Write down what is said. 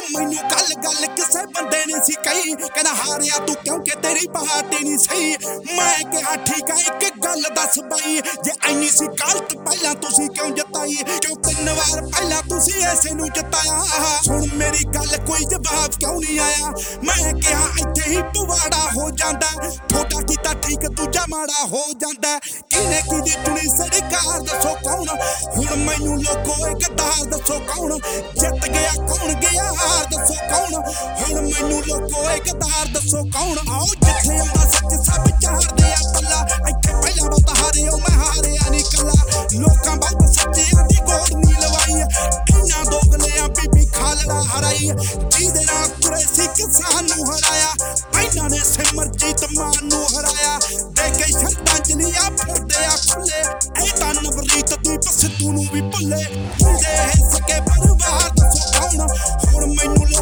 मैनू गल गल किसे बंदे ने सी कही कहना हारिया तू क्योंकि तेरी पार्टी नहीं सही। मैं कहा ठीक है एक गल दस बई जे इन्नी सी गलत पहला तुसी क्यों जताई क्यों 3 वार पहला तुसी ऐसे नू जताया। सुन मेरी गल कोई जवाब क्यों नहीं आया। मैं कहा इत्थे ही पवाड़ा हो जांदा थोड़ा कीता ठीक दूजा माड़ा हो जांदा। किने कीदी चुनी सरकार दसो कौन हुण मैनू लोगो एक गद्दार दसो कौन जित गया कौन गया हार दसो कौन हुण मैनू लोगो एक गद्दार दसो कौन। आओ जिथे आंदा सच सब चाहदे आ पल्ला इत्थे पहला बहुत हारे ओ मैं हारिया नहीं कला। लोकां बहुत सच्चियां दी गोद नहीं लवाई इन्ना दोगलियां बीबी खालड़ा हराई जिहदे नाल तुरे सी किसान नू हराया। इन्हां ने सिमरजीत मान नू हराया दे के श्रद्धांजलियां फिरदे आ खुले ए तां नवरीत दीप सिद्धू नू भी भुल्ले। मुंडे हिस के परिवार दसो कौन हुण मैनू